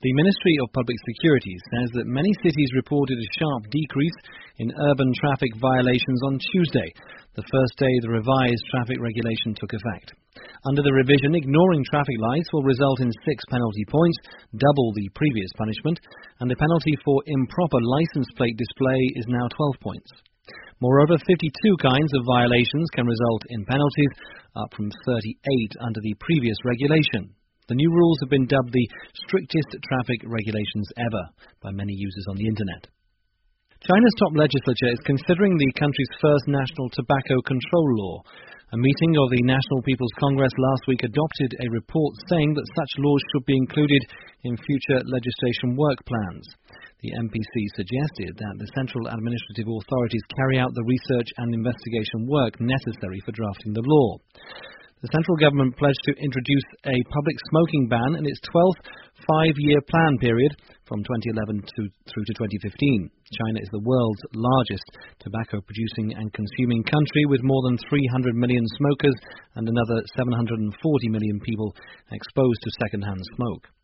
The Ministry of Public Security says that many cities reported a sharp decrease in urban traffic violations on Tuesday, the first day the revised traffic regulation took effect. Under the revision, ignoring traffic lights will result in 6 penalty points, double the previous punishment, and the penalty for improper license plate display is now 12 points. Moreover, 52 kinds of violations can result in penalties, up from 38 under the previous regulation. The new rules have been dubbed the strictest traffic regulations ever by many users on the internet. China's top legislature is considering the country's first national tobacco control law. A meeting of the National People's Congress last week adopted a report saying that such laws should be included in future legislation work plans. The MPC suggested that the central administrative authorities carry out the research and investigation work necessary for drafting the law. The central government pledged to introduce a public smoking ban in its 12th five-year plan period from 2011 through to 2015. China is the world's largest tobacco-producing and consuming country, with more than 300 million smokers and another 740 million people exposed to second-hand smoke.